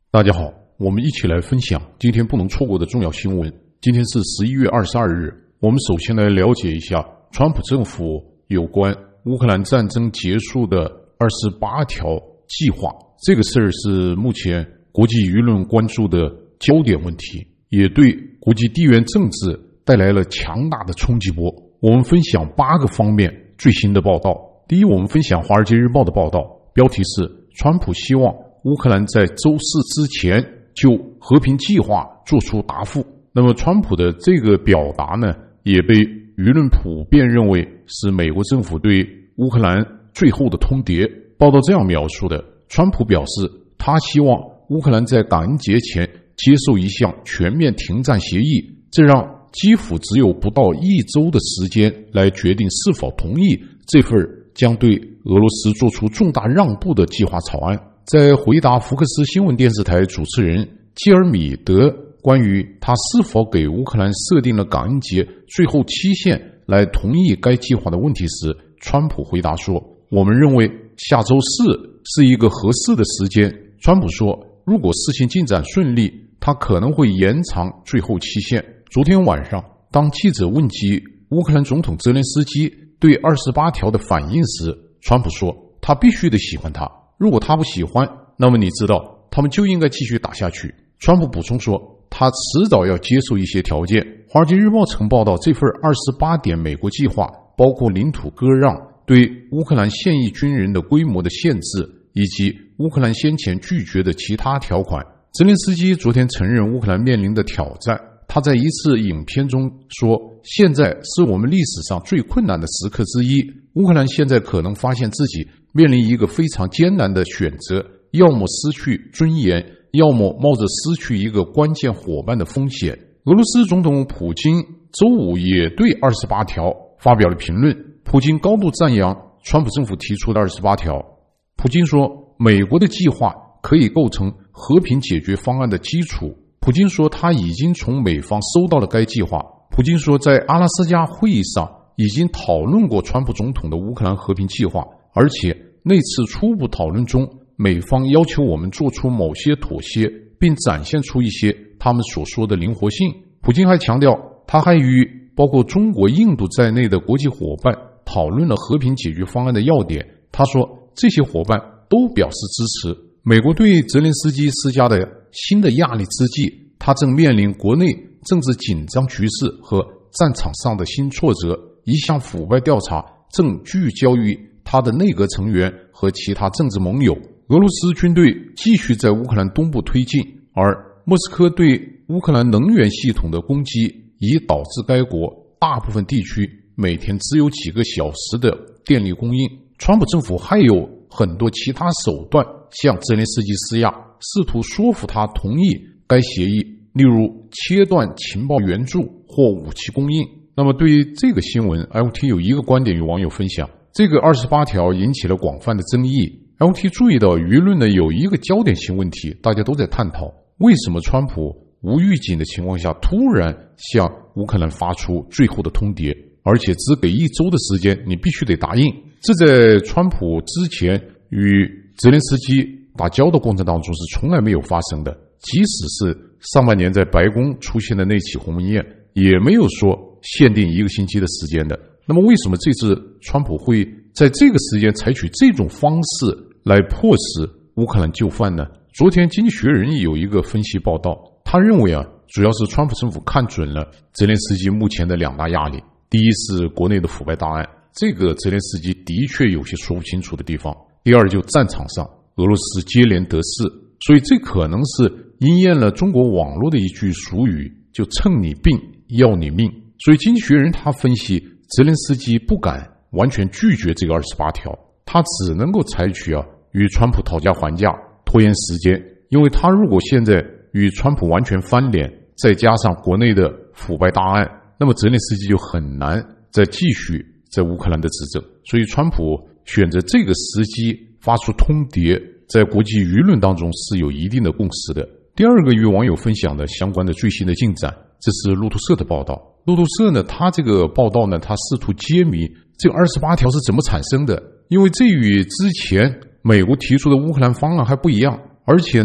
大家好，我们一起来分享今天不能错过的重要新闻。今天是11月22日，我们首先来了解一下川普政府有关乌克兰战争结束的28条计划。这个事儿是目前国际舆论关注的焦点问题，也对国际地缘政治带来了强大的冲击波。我们分享8个方面最新的报道。第一，我们分享《华尔街日报》的报道，标题是川普希望乌克兰在周四之前就和平计划做出答复。那么川普的这个表达呢，也被舆论普遍认为是美国政府对乌克兰最后的通牒。报道这样描述的，川普表示他希望乌克兰在感恩节前接受一项全面停战协议，这让基辅只有不到1周的时间来决定是否同意这份将对俄罗斯做出重大让步的计划草案。在回答福克斯新闻电视台主持人基尔米德关于他是否给乌克兰设定了感恩节最后期限来同意该计划的问题时，川普回答说，我们认为下周四是一个合适的时间。川普说，如果事情进展顺利，他可能会延长最后期限。昨天晚上，当记者问及乌克兰总统泽连斯基对28条的反应时，川普说，他必须得喜欢他，如果他不喜欢，那么你知道他们就应该继续打下去。川普补充说，他迟早要接受一些条件。华尔街日报曾报道，这份28点美国计划包括领土割让、对乌克兰现役军人的规模的限制，以及乌克兰先前拒绝的其他条款。泽连斯基昨天承认乌克兰面临的挑战，他在一次影片中说，现在是我们历史上最困难的时刻之一，乌克兰现在可能发现自己面临一个非常艰难的选择，要么失去尊严，要么冒着失去一个关键伙伴的风险。俄罗斯总统普京周五也对28条发表了评论，普京高度赞扬川普政府提出的28条。普京说，美国的计划可以构成和平解决方案的基础。普京说，他已经从美方收到了该计划。普京说，在阿拉斯加会议上已经讨论过川普总统的乌克兰和平计划，而且那次初步讨论中，美方要求我们做出某些妥协，并展现出一些他们所说的灵活性。普京还强调，他还与包括中国、印度在内的国际伙伴讨论了和平解决方案的要点。他说，这些伙伴都表示支持。美国对泽连斯基施加的新的压力之际，他正面临国内政治紧张局势和战场上的新挫折。一项腐败调查正聚焦于他的内阁成员和其他政治盟友。俄罗斯军队继续在乌克兰东部推进，而莫斯科对乌克兰能源系统的攻击已导致该国大部分地区每天只有几个小时的电力供应。川普政府还有很多其他手段向泽连斯基施压，试图说服他同意该协议，例如切断情报援助或武器供应。那么对于这个新闻， LT 有一个观点与网友分享，这个28条引起了广泛的争议。LT 注意到舆论呢有一个焦点性问题，大家都在探讨为什么川普无预警的情况下突然向乌克兰发出最后的通牒，而且只给1周的时间，你必须得答应。这在川普之前与泽连斯基打交道过程当中是从来没有发生的，即使是上半年在白宫出现的那起鸿门宴，也没有说限定1个星期的时间的。那么为什么这次川普会在这个时间采取这种方式来迫使乌克兰就范呢？昨天经济学人有一个分析报道，他认为主要是川普政府看准了泽连斯基目前的2大压力。第一是国内的腐败大案，这个泽连斯基的确有些说不清楚的地方。第二就战场上俄罗斯接连得势，所以这可能是应验了中国网络的一句俗语，就趁你病要你命。所以经济学人他分析，泽连斯基不敢完全拒绝这个28条，他只能够采取与川普讨价还价，拖延时间。因为他如果现在与川普完全翻脸，再加上国内的腐败大案，那么泽连斯基就很难再继续在乌克兰的执政。所以川普选择这个时机发出通牒，在国际舆论当中是有一定的共识的。第二个与网友分享的相关的最新的进展，这是路透社的报道。路透社呢，他这个报道呢，他试图揭秘这个28条是怎么产生的，因为这与之前美国提出的乌克兰方案还不一样，而且呢，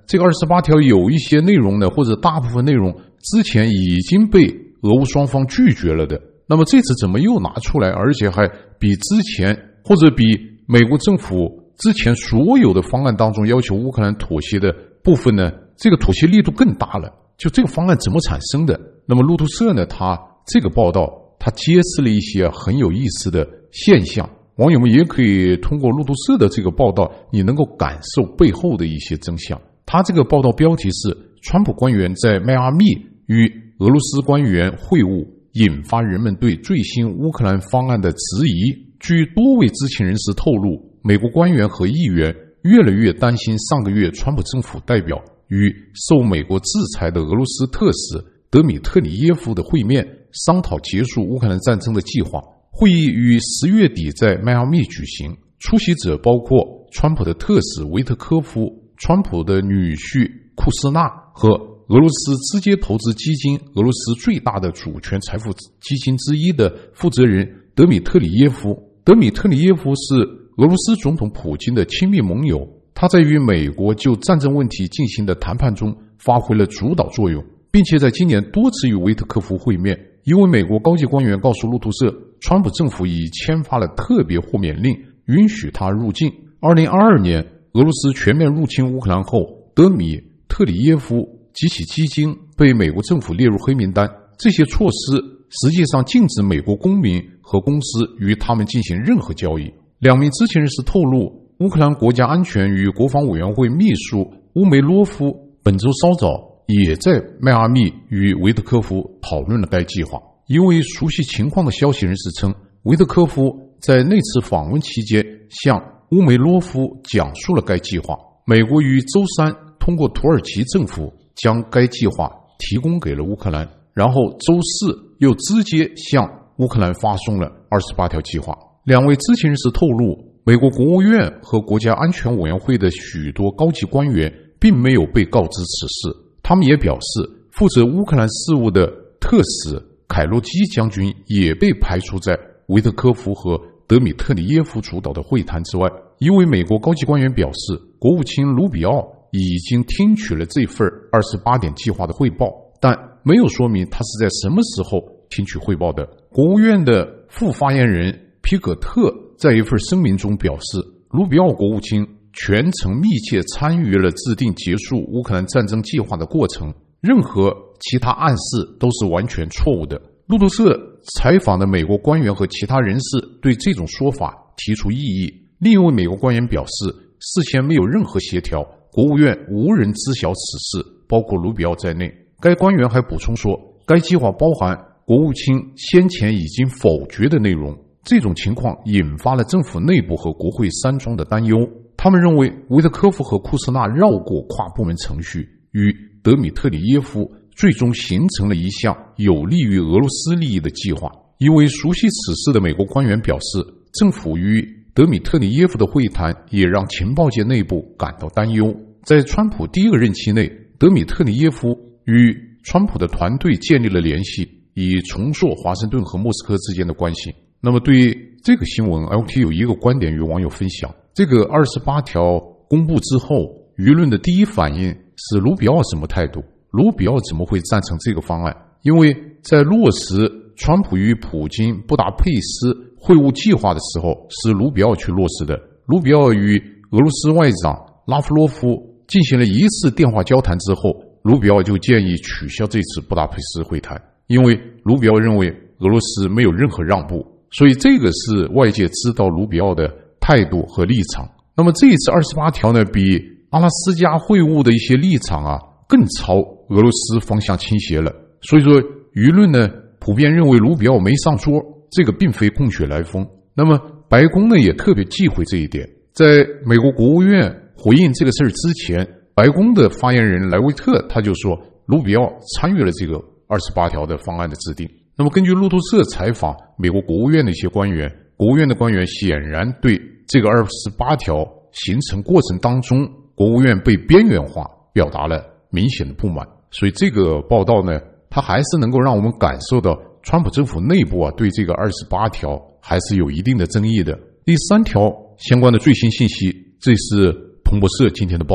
这个28条有一些内容呢，或者大部分内容之前已经被俄乌双方拒绝了的，那么这次怎么又拿出来，而且还比之前或者比美国政府之前所有的方案当中要求乌克兰妥协的部分呢，这个妥协力度更大了。就这个方案怎么产生的？那么路透社呢，它这个报道它揭示了一些很有意思的现象，网友们也可以通过路透社的这个报道，你能够感受背后的一些真相。他这个报道标题是川普官员在迈阿密与俄罗斯官员会晤，引发人们对最新乌克兰方案的质疑。据多位知情人士透露，美国官员和议员越来越担心上个月川普政府代表与受美国制裁的俄罗斯特使德米特里耶夫的会面，商讨结束乌克兰战争的计划。会议于10月底在迈阿密举行，出席者包括川普的特使维特科夫、川普的女婿库斯纳和俄罗斯直接投资基金俄罗斯最大的主权财富基金之一的负责人德米特里耶夫。德米特里耶夫是俄罗斯总统普京的亲密盟友，他在与美国就战争问题进行的谈判中发挥了主导作用，并且在今年多次与维特科夫会面。一位美国高级官员告诉路透社，川普政府已签发了特别豁免令，允许他入境。2022年俄罗斯全面入侵乌克兰后，德米特里耶夫及其基金被美国政府列入黑名单。这些措施实际上禁止美国公民和公司与他们进行任何交易。2名知情人士透露，乌克兰国家安全与国防委员会秘书乌梅洛夫本周稍早也在迈阿密与维特科夫讨论了该计划。一位熟悉情况的消息人士称，维特科夫在那次访问期间向乌梅洛夫讲述了该计划。美国于周3通过土耳其政府将该计划提供给了乌克兰，然后周4又直接向乌克兰发送了28条计划。2位知情人士透露，美国国务院和国家安全委员会的许多高级官员并没有被告知此事。他们也表示，负责乌克兰事务的特使凯洛基将军也被排除在维特科夫和德米特里耶夫主导的会谈之外。一位美国高级官员表示，国务卿卢比奥已经听取了这份28点计划的汇报，但没有说明他是在什么时候听取汇报的。国务院的副发言人皮葛特在一份声明中表示，卢比奥国务卿全程密切参与了制定结束乌克兰战争计划的过程，任何其他暗示都是完全错误的。路透社采访的美国官员和其他人士对这种说法提出异议。另一位美国官员表示，事先没有任何协调，国务院无人知晓此事，包括卢比奥在内。该官员还补充说，该计划包含国务卿先前已经否决的内容。这种情况引发了政府内部和国会山庄的担忧。他们认为维特科夫和库斯纳绕过跨部门程序，与德米特里耶夫最终形成了一项有利于俄罗斯利益的计划。一位熟悉此事的美国官员表示，政府与德米特里耶夫的会谈也让情报界内部感到担忧。在川普第一个任期内，德米特里耶夫与川普的团队建立了联系，以重塑华盛顿和莫斯科之间的关系。那么对于这个新闻 LT 有一个观点与网友分享，这个28条公布之后，舆论的第一反应是卢比奥什么态度？卢比奥怎么会赞成这个方案？因为在落实川普与普京布达佩斯会晤计划的时候，是卢比奥去落实的。卢比奥与俄罗斯外长拉夫罗夫进行了一次电话交谈之后，卢比奥就建议取消这次布达佩斯会谈，因为卢比奥认为俄罗斯没有任何让步。所以这个是外界知道卢比奥的态度和立场。那么这一次28条呢，比阿拉斯加会晤的一些立场更朝俄罗斯方向倾斜了。所以说舆论呢普遍认为卢比奥没上桌，这个并非空穴来风。那么白宫呢也特别忌讳这一点。在美国国务院回应这个事儿之前，白宫的发言人莱维特他就说，卢比奥参与了这个28条的方案的制定。那么根据路透社采访美国国务院的一些官员，国务院的官员显然对这个28条形成过程当中国务院被边缘化表达了明显的不满。所以这个报道呢，它还是能够让我们感受到川普政府内部对这个28条还是有一定的争议的。第3条相关的最新信息，这是彭博社今天的报道。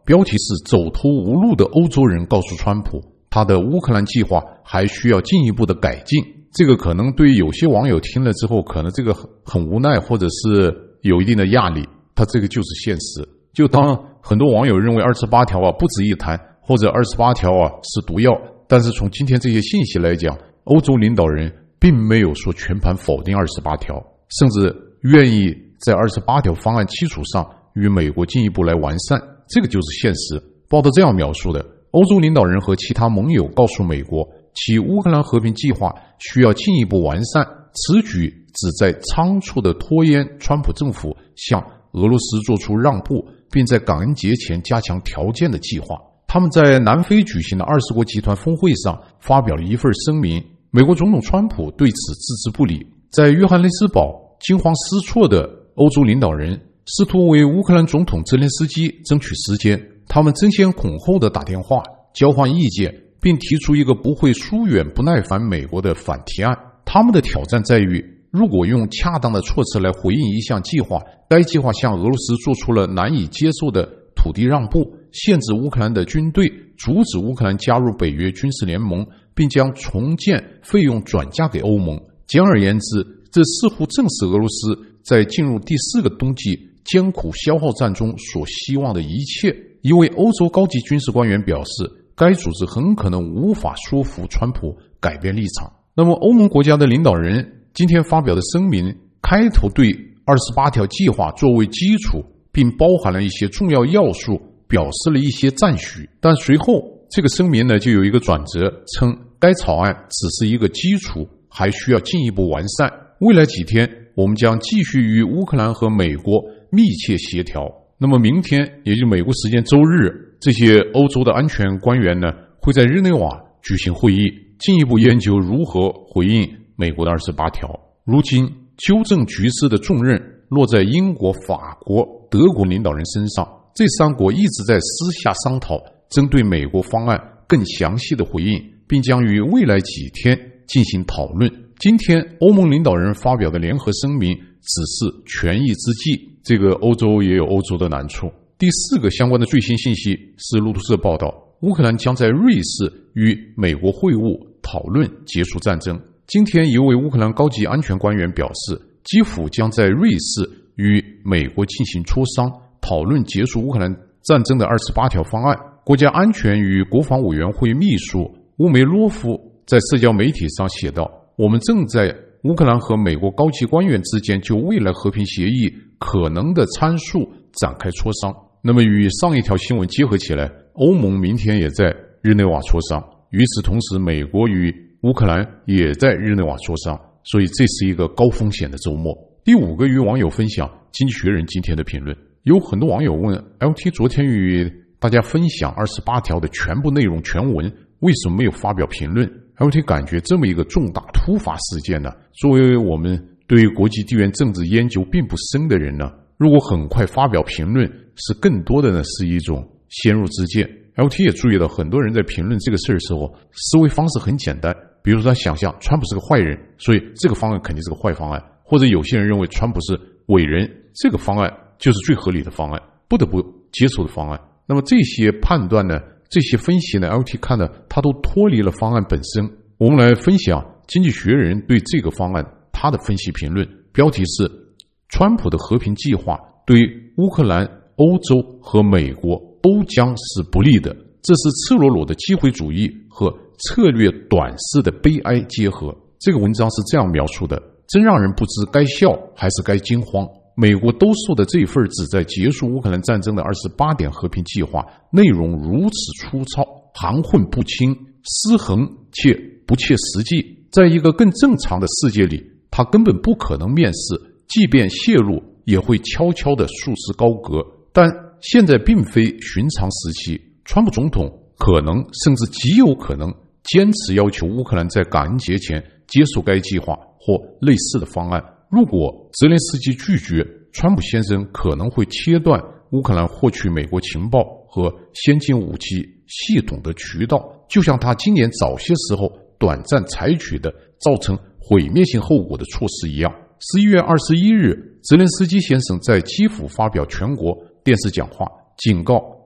标题是走投无路的欧洲人告诉川普，他的乌克兰计划还需要进一步的改进。这个可能对于有些网友听了之后，可能这个很无奈，或者是有一定的压力，他这个就是现实。就当很多网友认为28条不值一谈，或者28条是毒药，但是从今天这些信息来讲，欧洲领导人并没有说全盘否定28条，甚至愿意在28条方案基础上与美国进一步来完善，这个就是现实。报道这样描述的，欧洲领导人和其他盟友告诉美国，其乌克兰和平计划需要进一步完善，此举旨在仓促地拖延川普政府向俄罗斯做出让步，并在感恩节前加强条件的计划。他们在南非举行的20国集团峰会上发表了一份声明，美国总统川普对此置之不理。在约翰内斯堡，惊慌失措的欧洲领导人试图为乌克兰总统泽连斯基争取时间，他们争先恐后地打电话交换意见，并提出一个不会疏远不耐烦美国的反提案。他们的挑战在于，如果用恰当的措辞来回应一项计划，该计划向俄罗斯做出了难以接受的土地让步，限制乌克兰的军队，阻止乌克兰加入北约军事联盟，并将重建费用转嫁给欧盟。简而言之，这似乎正是俄罗斯在进入第4个冬季艰苦消耗战中所希望的一切。一位欧洲高级军事官员表示，该组织很可能无法说服川普改变立场。那么欧盟国家的领导人今天发表的声明，开头对28条计划作为基础，并包含了一些重要要素，表示了一些赞许。但随后这个声明呢就有一个转折，称该草案只是一个基础，还需要进一步完善。未来几天我们将继续与乌克兰和美国密切协调。那么明天，也就是美国时间周日，这些欧洲的安全官员呢会在日内瓦举行会议，进一步研究如何回应美国的28条。如今纠正局势的重任落在英国、法国、德国领导人身上，这3国一直在私下商讨针对美国方案更详细的回应，并将于未来几天进行讨论。今天欧盟领导人发表的联合声明只是权宜之计，这个欧洲也有欧洲的难处。第4个相关的最新信息是路透社报道，乌克兰将在瑞士与美国会晤，讨论结束战争。今天一位乌克兰高级安全官员表示，基辅将在瑞士与美国进行磋商，讨论结束乌克兰战争的28条方案。国家安全与国防委员会秘书乌梅洛夫在社交媒体上写道，我们正在乌克兰和美国高级官员之间就未来和平协议可能的参数展开磋商。那么与上一条新闻结合起来，欧盟明天也在日内瓦磋商，与此同时美国与乌克兰也在日内瓦磋商，所以这是一个高风险的周末。第5个与网友分享经济学人今天的评论，有很多网友问 LT 昨天与大家分享28条的全部内容全文，为什么没有发表评论？ LT 感觉这么一个重大突发事件呢，作为我们对于国际地缘政治研究并不深的人呢，如果很快发表评论，是更多的呢是一种先入之见。 LT 也注意到很多人在评论这个事的时候思维方式很简单，比如说他想象川普是个坏人，所以这个方案肯定是个坏方案，或者有些人认为川普是伟人，这个方案就是最合理的方案，不得不接受的方案。那么这些判断呢，这些分析呢 LT 看的他都脱离了方案本身。我们来分享经济学人对这个方案他的分析评论，标题是川普的和平计划对乌克兰、欧洲和美国都将是不利的，这是赤裸裸的机会主义和策略短视的悲哀结合。这个文章是这样描述的，真让人不知该笑还是该惊慌。美国兜售的这份旨在结束乌克兰战争的28点和平计划，内容如此粗糙、含混不清、失衡且不切实际，在一个更正常的世界里，它根本不可能面世，即便泄露也会悄悄地束之高阁。但现在并非寻常时期，川普总统可能甚至极有可能坚持要求乌克兰在感恩节前接受该计划或类似的方案。如果泽连斯基拒绝，川普先生可能会切断乌克兰获取美国情报和先进武器系统的渠道，就像他今年早些时候短暂采取的造成毁灭性后果的措施一样。11月21日，泽连斯基先生在基辅发表全国电视讲话，警告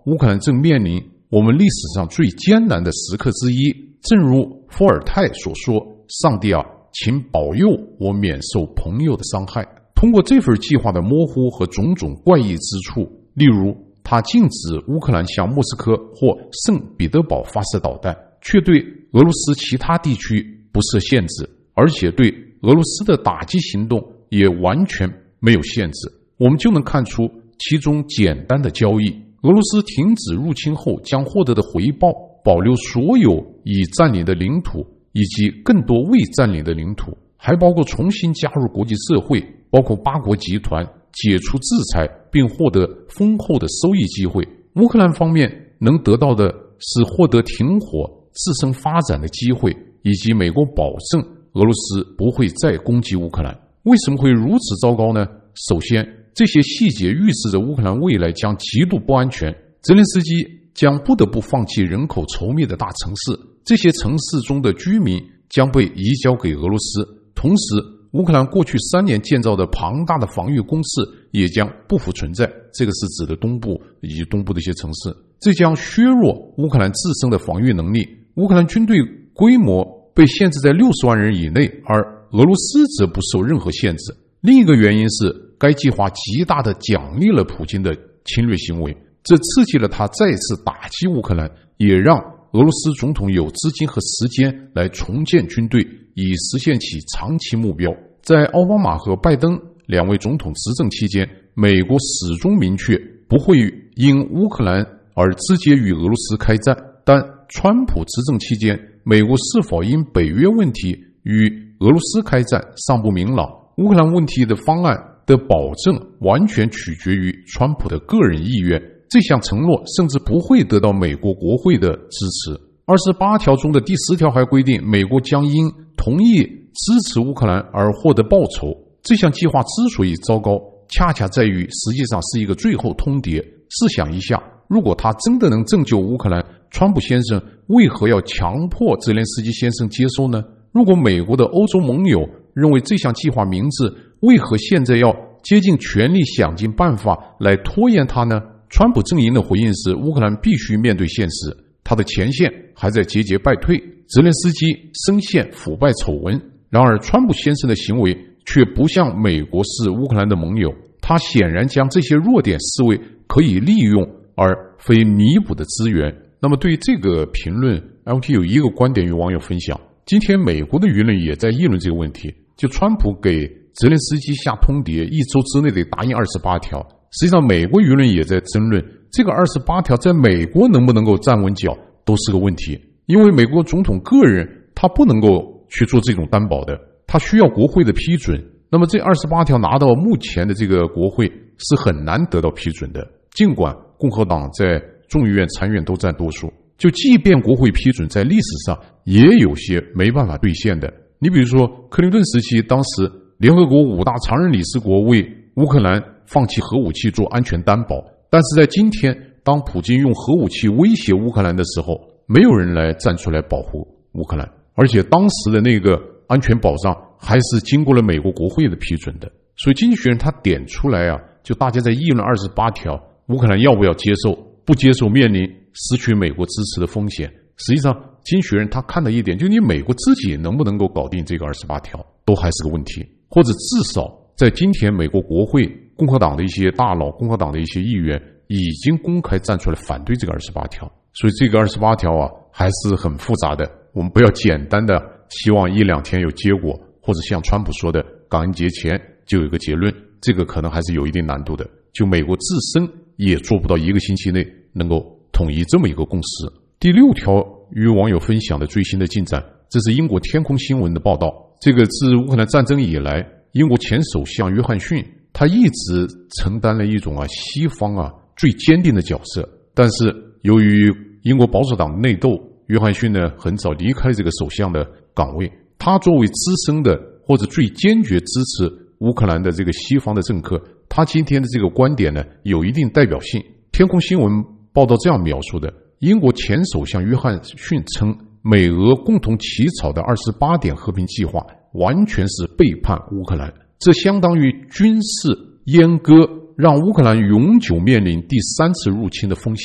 乌克兰正面临我们历史上最艰难的时刻之一。正如伏尔泰所说，上帝啊，请保佑我免受朋友的伤害。通过这份计划的模糊和种种怪异之处，例如他禁止乌克兰向莫斯科或圣彼得堡发射导弹，却对俄罗斯其他地区不设限制，而且对俄罗斯的打击行动也完全没有限制，我们就能看出其中简单的交易。俄罗斯停止入侵后将获得的回报，保留所有已占领的领土以及更多未占领的领土，还包括重新加入国际社会，包括8国集团，解除制裁并获得丰厚的收益机会。乌克兰方面能得到的是获得停火、自身发展的机会，以及美国保证俄罗斯不会再攻击乌克兰。为什么会如此糟糕呢？首先，这些细节预示着乌克兰未来将极度不安全，泽连斯基将不得不放弃人口稠密的大城市，这些城市中的居民将被移交给俄罗斯。同时，乌克兰过去3年建造的庞大的防御工事也将不复存在，这个是指的东部以及东部的一些城市，这将削弱乌克兰自身的防御能力。乌克兰军队规模被限制在60万人以内，而俄罗斯则不受任何限制。另一个原因是该计划极大地奖励了普京的侵略行为，这刺激了他再次打击乌克兰，也让俄罗斯总统有资金和时间来重建军队，以实现其长期目标。在奥巴马和拜登2位总统执政期间，美国始终明确不会因乌克兰而直接与俄罗斯开战，但川普执政期间，美国是否因北约问题与俄罗斯开战尚不明朗。乌克兰问题的方案的保证完全取决于川普的个人意愿，这项承诺甚至不会得到美国国会的支持。28条中的第10条还规定，美国将因同意支持乌克兰而获得报酬。这项计划之所以糟糕，恰恰在于实际上是一个最后通牒。试想一下，如果他真的能拯救乌克兰，川普先生为何要强迫泽连斯基先生接受呢？如果美国的欧洲盟友认为这项计划明智，为何现在要竭尽全力想尽办法来拖延它呢？川普阵营的回应是，乌克兰必须面对现实，他的前线还在节节败退，泽连斯基深陷腐败丑闻。然而川普先生的行为却不像美国是乌克兰的盟友，他显然将这些弱点视为可以利用而非弥补的资源。那么对于这个评论， LT 有一个观点与网友分享。今天美国的舆论也在议论这个问题，就川普给泽连斯基下通牒，1周之内得答应28条。实际上美国舆论也在争论，这个28条在美国能不能够站稳脚都是个问题，因为美国总统个人他不能够去做这种担保的，他需要国会的批准。那么这28条拿到目前的这个国会是很难得到批准的，尽管共和党在众议院参议院都占多数，就即便国会批准，在历史上也有些没办法兑现的。你比如说克林顿时期，当时联合国5大常任理事国为乌克兰放弃核武器做安全担保，但是在今天，当普京用核武器威胁乌克兰的时候，没有人来站出来保护乌克兰，而且当时的那个安全保障还是经过了美国国会的批准的。所以经济学人他点出来啊，就大家在议论28条，乌克兰要不要接受，不接受面临失去美国支持的风险。实际上经济学人他看的一点，就你美国自己能不能够搞定这个28条都还是个问题，或者至少在今天美国国会共和党的一些大佬，共和党的一些议员已经公开站出来反对这个28条。所以这个28条啊还是很复杂的，我们不要简单的希望1-2天有结果，或者像川普说的感恩节前就有一个结论，这个可能还是有一定难度的，就美国自身也做不到1个星期内能够统一这么一个共识。第6条与网友分享的最新的进展，这是英国天空新闻的报道。这个自乌克兰战争以来，英国前首相约翰逊他一直承担了一种西方最坚定的角色，但是由于英国保守党内斗，约翰逊呢很早离开了这个首相的岗位。他作为资深的或者最坚决支持乌克兰的这个西方的政客，他今天的这个观点呢有一定代表性。天空新闻报道这样描述的，英国前首相约翰逊称，美俄共同起草的28点和平计划完全是背叛乌克兰，这相当于军事阉割，让乌克兰永久面临第3次入侵的风险。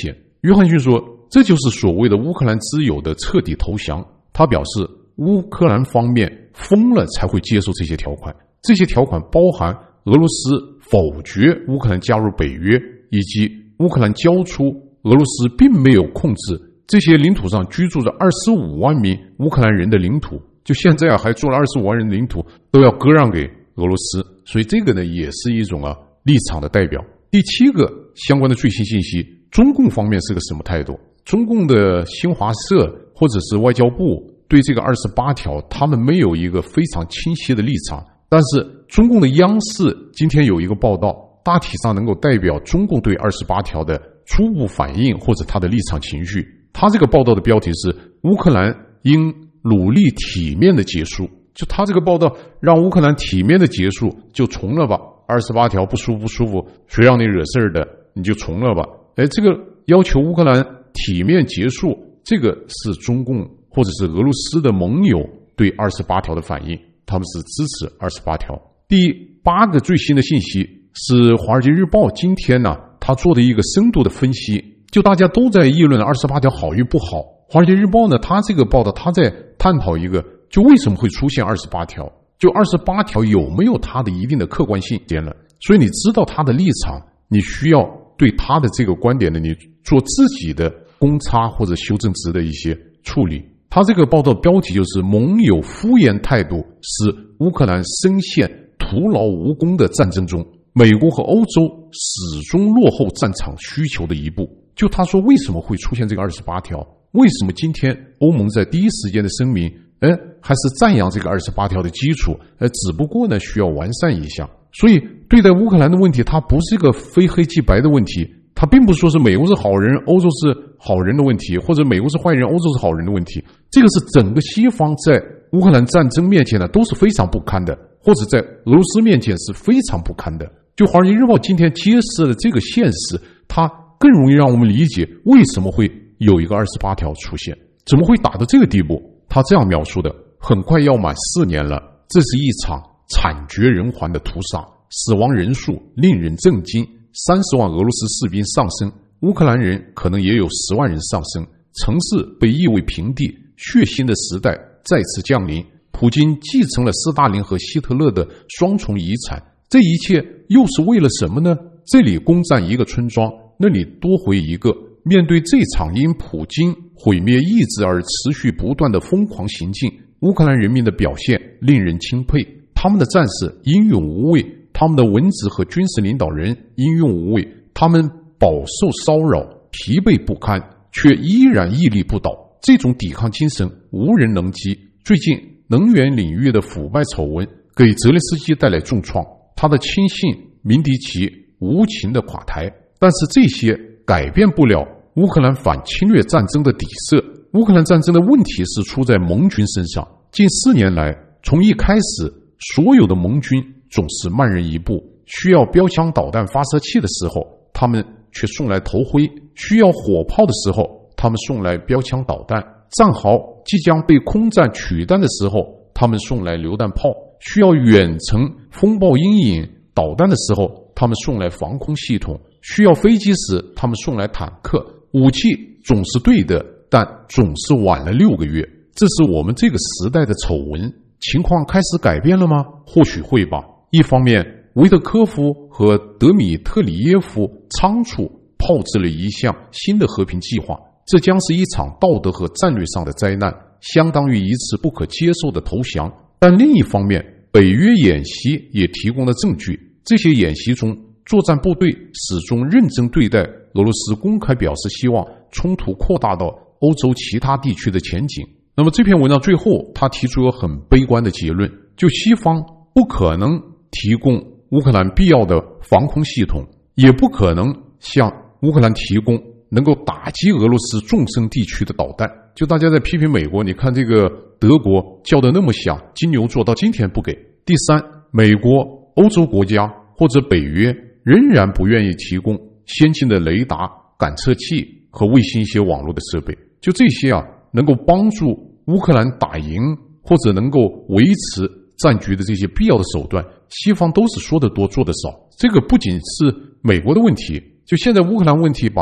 约翰逊说，这就是所谓的乌克兰之友的彻底投降。他表示，乌克兰方面疯了才会接受这些条款，这些条款包含俄罗斯否决乌克兰加入北约，以及乌克兰交出俄罗斯并没有控制这些领土上居住着25万名乌克兰人的领土，就现在还做了25万人的领土都要割让给俄罗斯，所以这个呢也是一种立场的代表。第7个相关的最新信息，中共方面是个什么态度？中共的新华社或者是外交部对这个28条他们没有一个非常清晰的立场，但是中共的央视今天有一个报道，大体上能够代表中共对28条的初步反应或者他的立场情绪。他这个报道的标题是乌克兰应努力体面的结束，就他这个报道让乌克兰体面的结束，就从了吧，28条不舒服，谁让你惹事儿的你就从了吧。这个要求乌克兰体面结束，这个是中共或者是俄罗斯的盟友对28条的反应，他们是支持28条。第8个最新的信息是华尔街日报今天他做的一个深度的分析，就大家都在议论28条好与不好。华尔街日报呢，他这个报道他在探讨一个，就为什么会出现28条，就28条有没有它的一定的客观性了。所以你知道他的立场，你需要对他的这个观点呢，你做自己的公差或者修正值的一些处理。他这个报道标题就是盟友敷衍态度使乌克兰深陷徒劳无功的战争中，美国和欧洲始终落后战场需求的一步。就他说为什么会出现这个28条，为什么今天欧盟在第一时间的声明还是赞扬这个28条的基础，只不过呢需要完善一下。所以对待乌克兰的问题，它不是一个非黑即白的问题，它并不是说是美国是好人欧洲是好人的问题，或者美国是坏人欧洲是好人的问题，这个是整个西方在乌克兰战争面前呢都是非常不堪的，或者在俄罗斯面前是非常不堪的。就华尔街日报今天揭示了这个现实，它更容易让我们理解为什么会有一个28条出现，怎么会打到这个地步。他这样描述的，很快要满4年了，这是一场惨绝人寰的屠杀，死亡人数令人震惊，30万俄罗斯士兵丧生，乌克兰人可能也有10万人丧生，城市被夷为平地，血腥的时代再次降临。普京继承了斯大林和希特勒的双重遗产，这一切又是为了什么呢？这里攻占一个村庄，那里夺回一个。面对这场因普京毁灭意志而持续不断的疯狂行径，乌克兰人民的表现令人钦佩，他们的战士英勇无畏，他们的文职和军事领导人英勇无畏，他们饱受骚扰，疲惫不堪，却依然屹立不倒，这种抵抗精神无人能及。最近能源领域的腐败丑闻给泽连斯基带来重创，他的亲信明迪奇无情的垮台，但是这些改变不了乌克兰反侵略战争的底色。乌克兰战争的问题是出在盟军身上，近4年来，从一开始所有的盟军总是慢人一步，需要标枪导弹发射器的时候他们却送来头盔，需要火炮的时候他们送来标枪导弹，战壕即将被空战取代的时候他们送来榴弹炮，需要远程风暴阴影导弹的时候他们送来防空系统，需要飞机时他们送来坦克。武器总是对的，但总是晚了6个月，这是我们这个时代的丑闻。情况开始改变了吗？或许会吧。一方面，维特科夫和德米特里耶夫仓促炮制了一项新的和平计划，这将是一场道德和战略上的灾难，相当于一次不可接受的投降。但另一方面，北约演习也提供了证据，这些演习中作战部队始终认真对待俄罗斯公开表示希望冲突扩大到欧洲其他地区的前景。那么这篇文章最后他提出了很悲观的结论，就西方不可能提供乌克兰必要的防空系统，也不可能向乌克兰提供能够打击俄罗斯纵深地区的导弹。就大家在批评美国，你看这个德国叫得那么响，金牛座到今天不给。第三，美国、欧洲国家或者北约仍然不愿意提供先进的雷达、感测器和卫星一些网络的设备，就这些能够帮助乌克兰打赢或者能够维持战局的这些必要的手段，西方都是说得多做得少。这个不仅是美国的问题，就现在乌克兰问题把它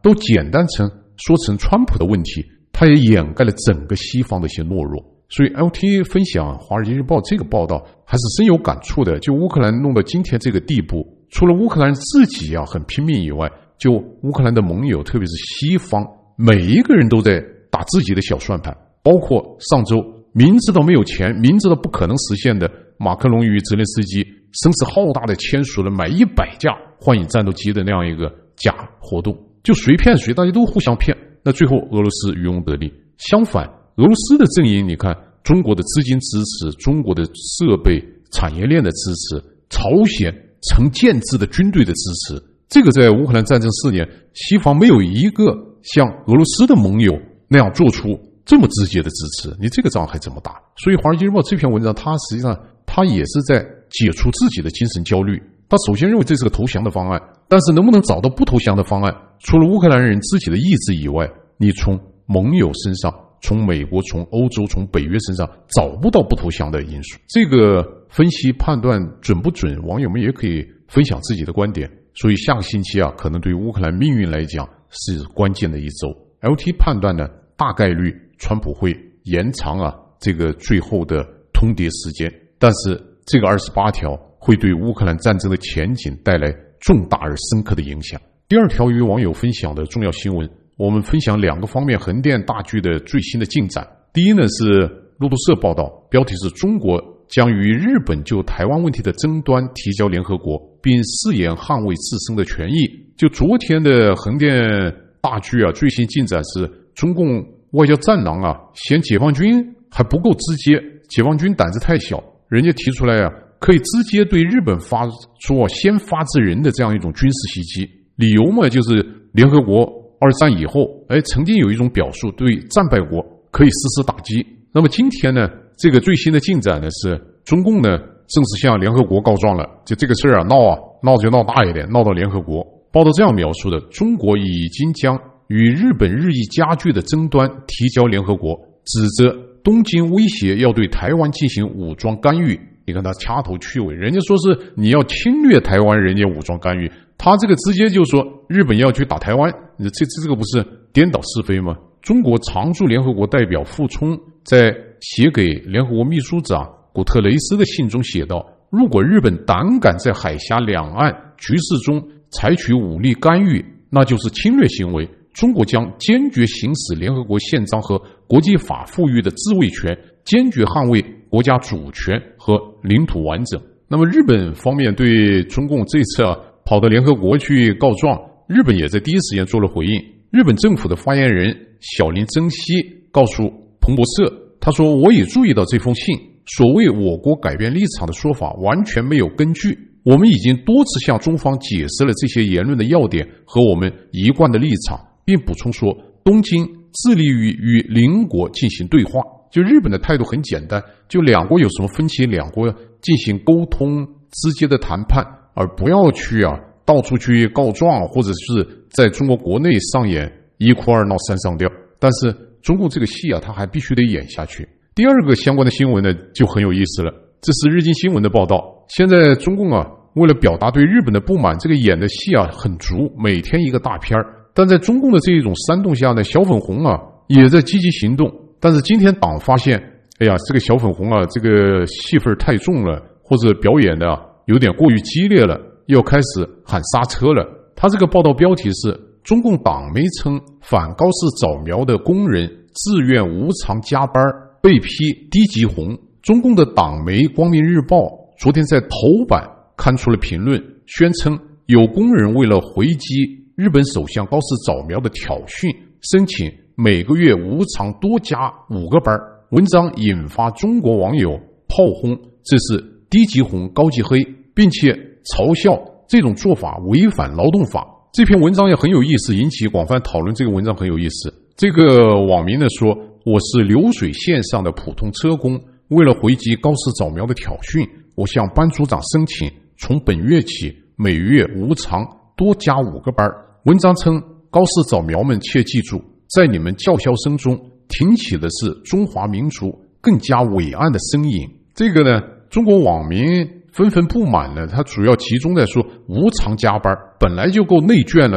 都简单说成川普的问题，它也掩盖了整个西方的一些懦弱。所以 LT 分享《华尔街日报》这个报道还是深有感触的。就乌克兰弄到今天这个地步，除了乌克兰自己很拼命以外，就乌克兰的盟友，特别是西方，每一个人都在打自己的小算盘。包括上周明知道没有钱，明知道不可能实现的，马克龙与泽连斯基声势浩大的签署了买100架幻影战斗机的那样一个假活动，就谁骗谁，大家都互相骗。那最后俄罗斯渔翁得利。相反，俄罗斯的阵营，你看中国的资金支持，中国的设备产业链的支持，朝鲜成建制的军队的支持，这个在乌克兰战争4年，西方没有一个像俄罗斯的盟友那样做出这么直接的支持，你这个仗还怎么打？所以《华尔街日报》这篇文章，它实际上它也是在解除自己的精神焦虑。他首先认为这是个投降的方案，但是能不能找到不投降的方案，除了乌克兰人自己的意志以外，你从盟友身上，从美国，从欧洲，从北约身上找不到不投降的因素。这个分析判断准不准，网友们也可以分享自己的观点。所以下个星期可能对乌克兰命运来讲是关键的一周。LT 判断呢，大概率川普会延长这个最后的通牒时间，但是这个28条会对乌克兰战争的前景带来重大而深刻的影响。第二条与网友分享的重要新闻，我们分享2个方面横店大锯的最新的进展。第一呢是路透社报道，标题是中国将与日本就台湾问题的争端提交联合国，并誓言捍卫自身的权益。就昨天的横店大锯最新进展是中共外交战狼嫌解放军还不够直接，解放军胆子太小，人家提出来可以直接对日本发出先发制人的这样一种军事袭击，理由嘛就是联合国2战以后曾经有一种表述，对战败国可以实施打击。那么今天呢，这个最新的进展呢是中共呢正式向联合国告状了，就这个事儿闹就闹大一点，闹到联合国。报道这样描述的，中国已经将与日本日益加剧的争端提交联合国，指责东京威胁要对台湾进行武装干预。你看他掐头去尾，人家说是你要侵略台湾，人家武装干预，他这个直接就说日本要去打台湾，这个不是颠倒是非吗？中国常驻联合国代表傅聪在写给联合国秘书长古特雷斯的信中写道，如果日本胆敢在海峡两岸局势中采取武力干预，那就是侵略行为，中国将坚决行使联合国宪章和国际法赋予的自卫权，坚决捍卫国家主权和领土完整。那么日本方面对中共这次跑到联合国去告状，日本也在第一时间做了回应。日本政府的发言人小林征熙告诉彭博社，他说，我也注意到这封信，所谓我国改变立场的说法完全没有根据，我们已经多次向中方解释了这些言论的要点和我们一贯的立场，并补充说，东京致力于与邻国进行对话。就日本的态度很简单，就两国有什么分歧，两国进行沟通直接的谈判，而不要去到处去告状，或者是在中国国内上演一哭二闹三上吊。但是中共这个戏他还必须得演下去。第二个相关的新闻呢就很有意思了，这是日经新闻的报道。现在中共为了表达对日本的不满，这个演的戏很足，每天一个大片。但在中共的这种煽动下呢，小粉红也在积极行动。但是今天党发现，哎呀，这个小粉红这个戏份太重了，或者表演的有点过于激烈了，要开始喊刹车了。他这个报道标题是中共党媒称反高市早苗的工人自愿无偿加班被批低级红。中共的党媒光明日报昨天在头版刊出了评论，宣称有工人为了回击日本首相高市早苗的挑衅，申请每个月无偿多加5个班。文章引发中国网友炮轰，这是低级红高级黑，并且嘲笑这种做法违反劳动法。这篇文章也很有意思，引起广泛讨论。这个文章很有意思，这个网民呢说，我是流水线上的普通车工，为了回击高市早苗的挑衅，我向班组长申请从本月起每月无偿多加5个班。文章称，高市早苗们切记住，在你们叫嚣声中挺起的是中华民族更加伟岸的身影。这个呢，中国网民纷纷不满了，他主要集中在说无偿加班本来就够内卷了的，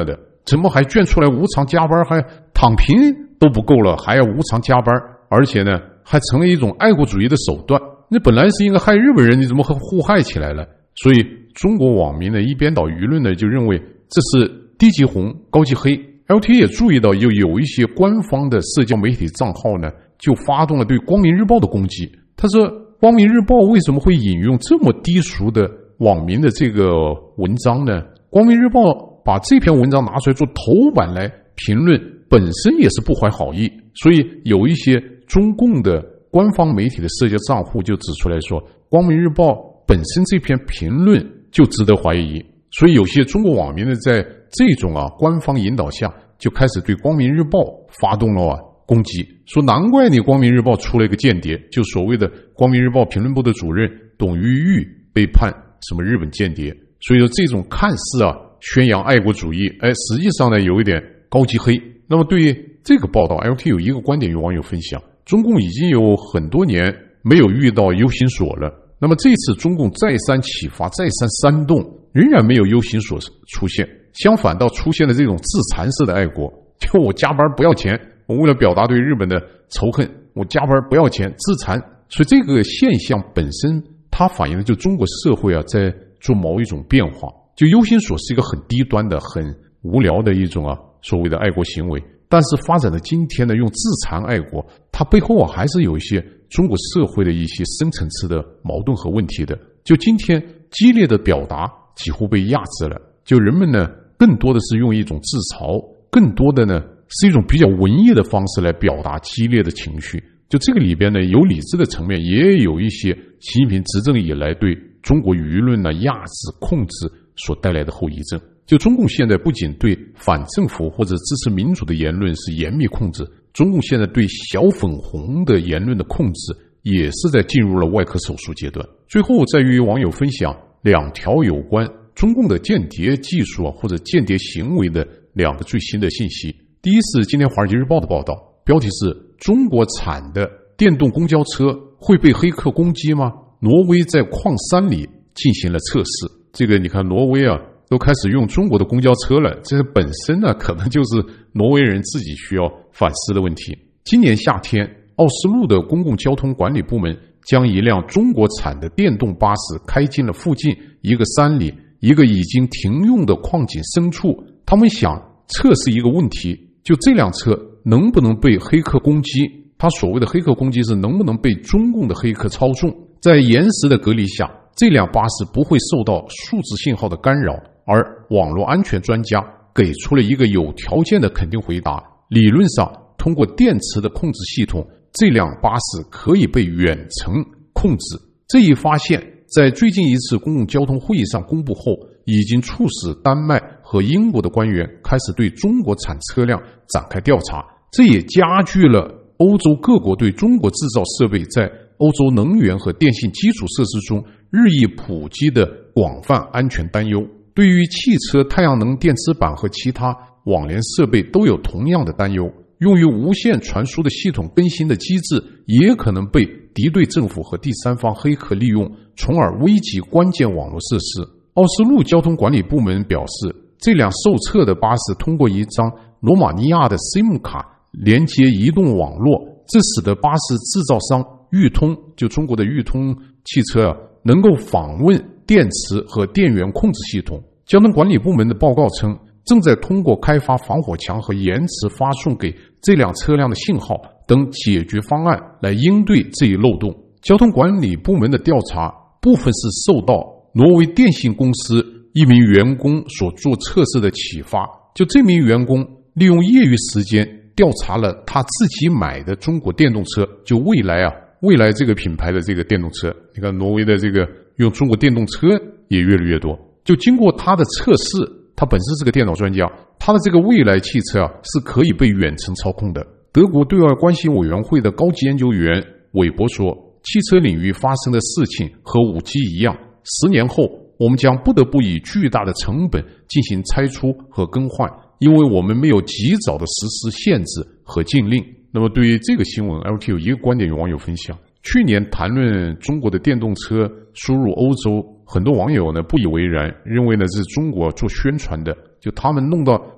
怎么还卷出来无偿加班，还躺平都不够了，还要无偿加班，而且呢还成了一种爱国主义的手段。那本来是应该害日本人，你怎么互害起来了？所以中国网民的一边倒舆论呢就认为这是低级红高级黑。 LT 也注意到有一些官方的社交媒体账号呢就发动了对光明日报的攻击。他说光明日报为什么会引用这么低俗的网民的这个文章呢？光明日报把这篇文章拿出来做头版来评论，本身也是不怀好意。所以有一些中共的官方媒体的社交账户就指出来说，光明日报本身这篇评论就值得怀疑。所以有些中国网民呢在这种官方引导下就开始对光明日报发动了攻击，说难怪你光明日报出了一个间谍，就所谓的光明日报评论部的主任董玉玉被判什么日本间谍。所以说这种看似宣扬爱国主义，实际上呢有一点高级黑。那么对于这个报道 LT 有一个观点与网友分享，中共已经有很多年没有遇到 U 型锁了，那么这次中共再三启发再三煽动，仍然没有 U 型锁出现，相反倒出现了这种自残式的爱国，就我加班不要钱，我为了表达对日本的仇恨，我加班不要钱自残。所以这个现象本身它反映的就中国社会在做某一种变化。就 U 型锁是一个很低端的很无聊的一种所谓的爱国行为，但是发展到今天呢，用自残爱国，它背后还是有一些中国社会的一些深层次的矛盾和问题的。就今天激烈的表达几乎被压制了，就人们呢更多的是用一种自嘲，更多的呢是一种比较文艺的方式来表达激烈的情绪。就这个里边呢有理智的层面，也有一些习近平执政以来对中国舆论压制控制所带来的后遗症。就中共现在不仅对反政府或者支持民主的言论是严密控制，中共现在对小粉红的言论的控制也是在进入了外科手术阶段。最后再与网友分享两条有关中共的间谍技术或者间谍行为的两个最新的信息。第一是今天华尔街日报的报道，标题是中国产的电动公交车会被黑客攻击吗？挪威在矿山里进行了测试。这个你看挪威都开始用中国的公交车了，这本身呢可能就是挪威人自己需要反思的问题。今年夏天，奥斯陆的公共交通管理部门将一辆中国产的电动巴士开进了附近一个山里一个已经停用的矿井深处。他们想测试一个问题，就这辆车能不能被黑客攻击。他所谓的黑客攻击是能不能被中共的黑客操纵。在严实的隔离下，这辆巴士不会受到数字信号的干扰，而网络安全专家给出了一个有条件的肯定回答。理论上，通过电池的控制系统，这辆巴士可以被远程控制。这一发现在最近一次公共交通会议上公布后，已经促使丹麦和英国的官员开始对中国产车辆展开调查。这也加剧了欧洲各国对中国制造设备在欧洲能源和电信基础设施中日益普及的广泛安全担忧。对于汽车太阳能电池板和其他网联设备都有同样的担忧。用于无线传输的系统更新的机制也可能被敌对政府和第三方黑客利用，从而危及关键网络设施。奥斯陆交通管理部门表示，这辆受测的巴士通过一张罗马尼亚的 SIM 卡连接移动网络，这使得巴士制造商裕通，就中国的裕通汽车能够访问电池和电源控制系统。交通管理部门的报告称，正在通过开发防火墙和延迟发送给这辆车辆的信号等解决方案来应对这一漏洞。交通管理部门的调查部分是受到挪威电信公司一名员工所做测试的启发。就这名员工利用业余时间调查了他自己买的中国电动车，就蔚来这个品牌的这个电动车。你看挪威的这个用中国电动车也越来越多。就经过他的测试，他本身是个电脑专家，他的这个蔚来汽车是可以被远程操控的。德国对外关系委员会的高级研究员韦伯说，汽车领域发生的事情和 5G 一样，10年后我们将不得不以巨大的成本进行拆除和更换，因为我们没有及早的实施限制和禁令。那么对于这个新闻 LT 有一个观点与网友分享。去年谈论中国的电动车输入欧洲，很多网友呢不以为然，认为呢是中国做宣传的，就他们弄到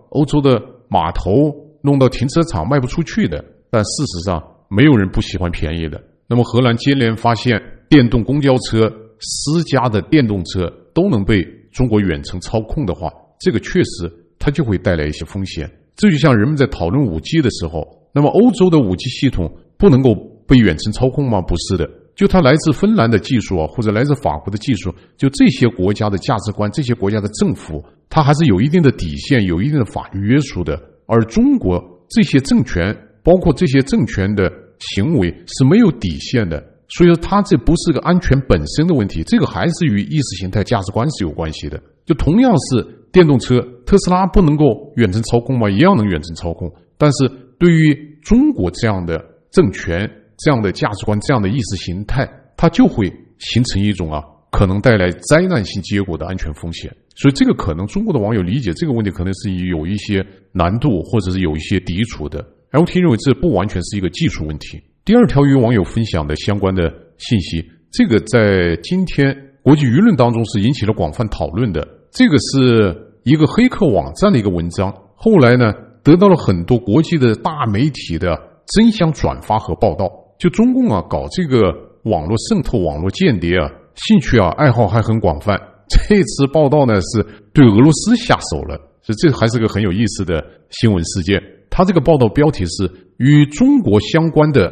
欧洲的码头弄到停车场卖不出去的，但事实上没有人不喜欢便宜的。那么荷兰接连发现电动公交车、私家的电动车都能被中国远程操控的话，这个确实它就会带来一些风险。这就像人们在讨论 5G 的时候，那么欧洲的 5G 系统不能够被远程操控吗？不是的，就它来自芬兰的技术或者来自法国的技术，就这些国家的价值观，这些国家的政府，它还是有一定的底线，有一定的法律约束的。而中国这些政权，包括这些政权的行为是没有底线的，所以说它这不是个安全本身的问题，这个还是与意识形态价值观是有关系的。就同样是电动车，特斯拉不能够远程操控吗？一样能远程操控，但是对于中国这样的政权、这样的价值观、这样的意识形态，它就会形成一种可能带来灾难性结果的安全风险。所以这个可能中国的网友理解这个问题可能是有一些难度，或者是有一些抵触的。LT 认为这不完全是一个技术问题。第二条与网友分享的相关的信息，这个在今天国际舆论当中是引起了广泛讨论的。这个是一个黑客网站的一个文章，后来呢得到了很多国际的大媒体的争相转发和报道。就中共搞这个网络渗透、网络间谍兴趣爱好还很广泛。这次报道呢是对俄罗斯下手了，所以这还是个很有意思的新闻事件。他这个报道标题是与中国相关的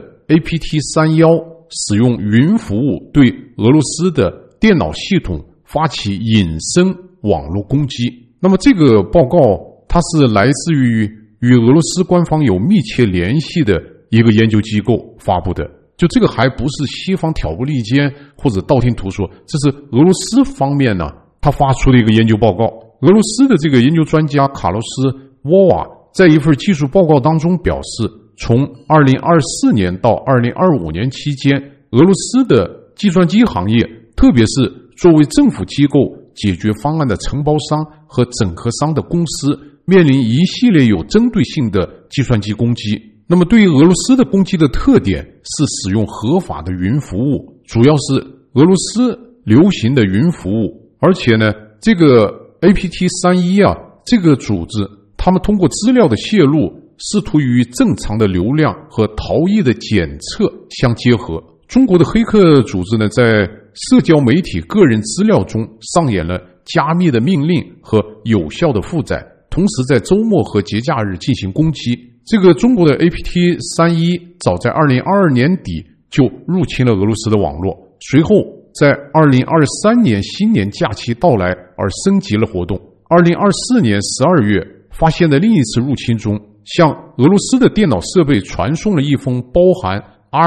APT31 使用云服务对俄罗斯的电脑系统发起隐身网络攻击。那么这个报告它是来自于与俄罗斯官方有密切联系的一个研究机构发布的。就这个还不是西方挑拨离间或者道听途说，这是俄罗斯方面呢他发出的一个研究报告。俄罗斯的这个研究专家卡洛斯沃瓦在一份技术报告当中表示，从2024年到2025年期间，俄罗斯的计算机行业，特别是作为政府机构解决方案的承包商和整合商的公司，面临一系列有针对性的计算机攻击。那么对于俄罗斯的攻击的特点是使用合法的云服务，主要是俄罗斯流行的云服务。而且呢，这个 APT31 这个组织他们通过资料的泄露，试图与正常的流量和逃逸的检测相结合。中国的黑客组织呢，在社交媒体个人资料中上演了加密的命令和有效的负载，同时在周末和节假日进行攻击。这个中国的 APT31 早在2022年底就入侵了俄罗斯的网络，随后在2023年新年假期到来而升级了活动。2024年12月发现的另一次入侵中，向俄罗斯的电脑设备传送了一封包含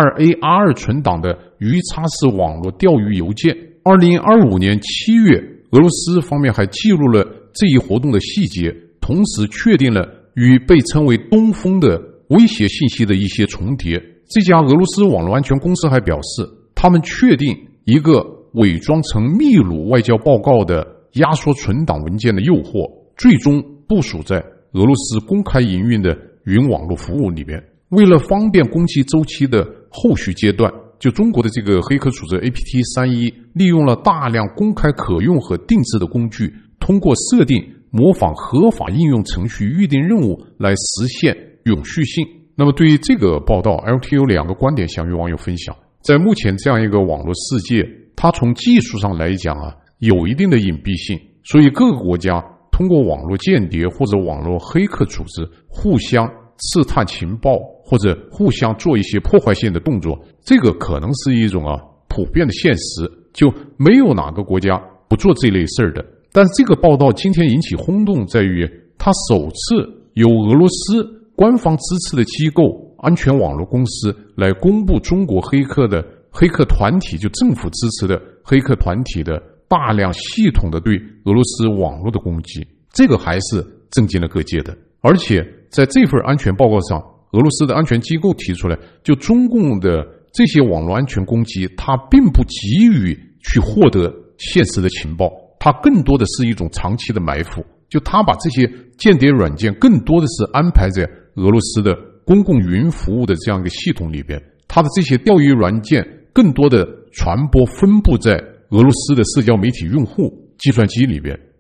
RAR2 存档的鱼叉式网络钓鱼邮件。2025年7月，俄罗斯方面还记录了这一活动的细节，同时确定了与被称为东风的威胁信息的一些重叠。这家俄罗斯网络安全公司还表示，他们确定一个伪装成秘鲁外交报告的压缩存档文件的诱惑，最终部署在俄罗斯公开营运的云网络服务里面。为了方便攻击周期的后续阶段，就中国的这个黑客组织 APT31 利用了大量公开可用和定制的工具，通过设定模仿合法应用程序预定任务来实现永续性。那么对于这个报道， LT 有两个观点想与网友分享。在目前这样一个网络世界，它从技术上来讲有一定的隐蔽性，所以各个国家通过网络间谍或者网络黑客组织互相刺探情报，或者互相做一些破坏性的动作，这个可能是一种普遍的现实，就没有哪个国家不做这类事儿的。但是这个报道今天引起轰动在于，它首次由俄罗斯官方支持的机构安全网络公司来公布中国黑客团体，就政府支持的黑客团体的大量系统的对俄罗斯网络的攻击，这个还是震惊了各界的。而且在这份安全报告上，俄罗斯的安全机构提出来，就中共的这些网络安全攻击，它并不急于去获得现实的情报，它更多的是一种长期的埋伏，就它把这些间谍软件更多的是安排在俄罗斯的公共云服务的这样一个系统里边，它的这些钓鱼软件更多的传播分布在俄罗斯的社交媒体用户计算机里边。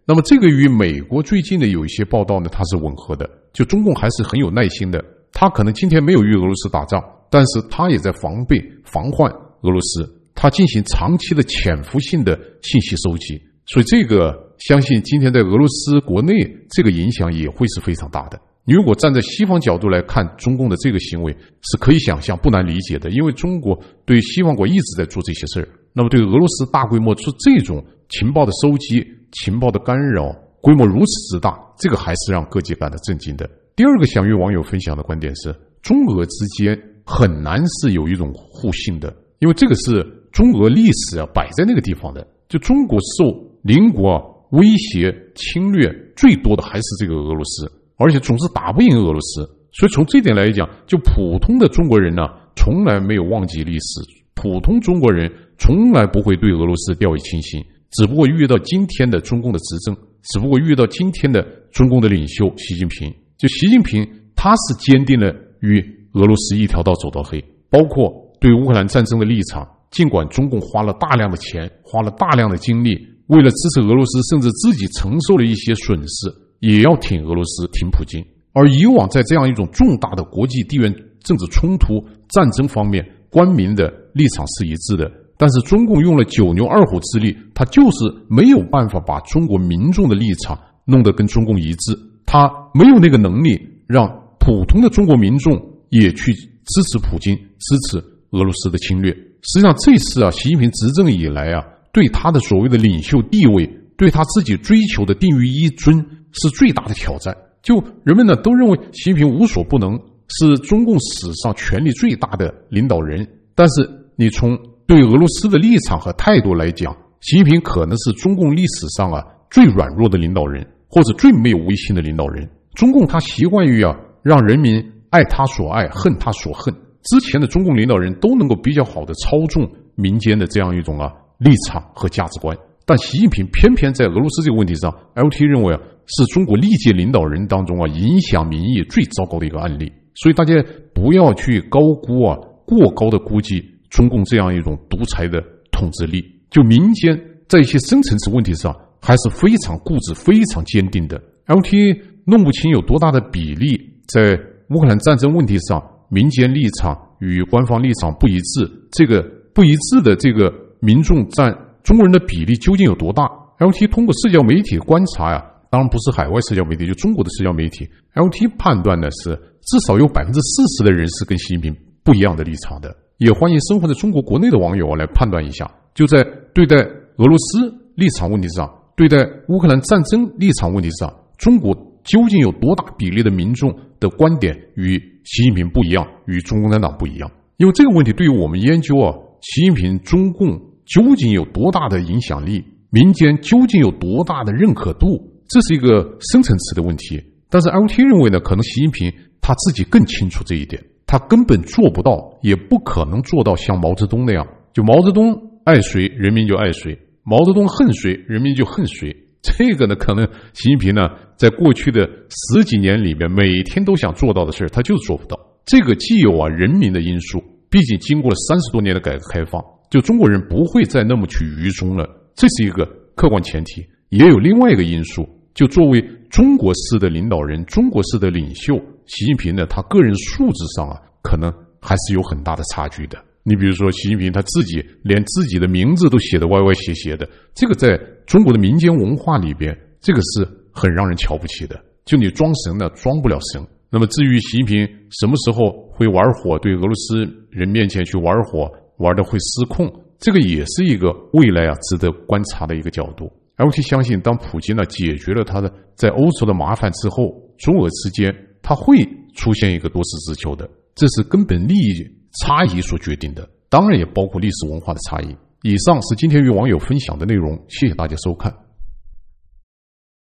那么这个与美国最近的有一些报道呢，它是吻合的。就中共还是很有耐心的，他可能今天没有与俄罗斯打仗，但是他也在防备、防患俄罗斯，他进行长期的潜伏性的信息收集。所以这个相信今天在俄罗斯国内这个影响也会是非常大的。你如果站在西方角度来看中共的这个行为，是可以想象、不难理解的，因为中国对西方国一直在做这些事儿。那么对俄罗斯大规模做这种情报的收集、情报的干扰，规模如此之大，这个还是让各界感到震惊的。第二个想与网友分享的观点是，中俄之间很难是有一种互信的，因为这个是中俄历史摆在那个地方的。就中国受邻国威胁侵略最多的还是这个俄罗斯，而且总是打不赢俄罗斯。所以从这点来讲，就普通的中国人呢，从来没有忘记历史，普通中国人从来不会对俄罗斯掉以轻心，只不过遇到今天的中共的执政，只不过遇到今天的中共的领袖习近平，就习近平他是坚定了与俄罗斯一条道走到黑，包括对乌克兰战争的立场，尽管中共花了大量的钱，花了大量的精力，为了支持俄罗斯，甚至自己承受了一些损失，也要挺俄罗斯，挺普京。而以往在这样一种重大的国际地缘政治冲突、战争方面，官民的立场是一致的，但是中共用了九牛二虎之力，他就是没有办法把中国民众的立场弄得跟中共一致，他没有那个能力让普通的中国民众也去支持普京，支持俄罗斯的侵略。实际上这次习近平执政以来对他的所谓的领袖地位，对他自己追求的定于一尊是最大的挑战。就人们呢都认为习近平无所不能，是中共史上权力最大的领导人，但是你从对俄罗斯的立场和态度来讲，习近平可能是中共历史上最软弱的领导人，或者最没有威信的领导人。中共他习惯于让人民爱他所爱，恨他所恨。之前的中共领导人都能够比较好的操纵民间的这样一种立场和价值观，但习近平偏偏在俄罗斯这个问题上 ，LT 认为是中国历届领导人当中影响民意最糟糕的一个案例。所以大家不要去高估过高的估计中共这样一种独裁的统治力。就民间在一些深层次问题上还是非常固执、非常坚定的。LT 弄不清有多大的比例在乌克兰战争问题上，民间立场与官方立场不一致，这个不一致的这个民众占中国人的比例究竟有多大？ LT 通过社交媒体观察当然不是海外社交媒体，就中国的社交媒体， LT 判断的是至少有 40% 的人是跟习近平不一样的立场的。也欢迎生活在中国国内的网友来判断一下，就在对待俄罗斯立场问题上，对待乌克兰战争立场问题上，中国究竟有多大比例的民众的观点与习近平不一样，与中共产党不一样？因为这个问题对于我们研究习近平中共究竟有多大的影响力，民间究竟有多大的认可度，这是一个深层次的问题。但是 LT 认为呢，可能习近平他自己更清楚这一点，他根本做不到，也不可能做到像毛泽东那样，就毛泽东爱谁人民就爱谁，毛泽东恨谁人民就恨谁。这个呢，可能习近平呢在过去的10几年里面每天都想做到的事他就是做不到。这个既有人民的因素，毕竟经过了30多年的改革开放，就中国人不会再那么去愚忠了，这是一个客观前提。也有另外一个因素，就作为中国式的领导人，中国式的领袖，习近平呢他个人素质上可能还是有很大的差距的。你比如说习近平他自己连自己的名字都写得歪歪斜斜的，这个在中国的民间文化里边，这个是很让人瞧不起的。就你装神呢装不了神。那么至于习近平什么时候会玩火，对俄罗斯人面前去玩火，玩得会失控，这个也是一个未来值得观察的一个角度。LT 相信当普京解决了他的在欧洲的麻烦之后，中俄之间他会出现一个多事之秋的，这是根本利益差异所决定的，当然也包括历史文化的差异。以上是今天与网友分享的内容，谢谢大家收看。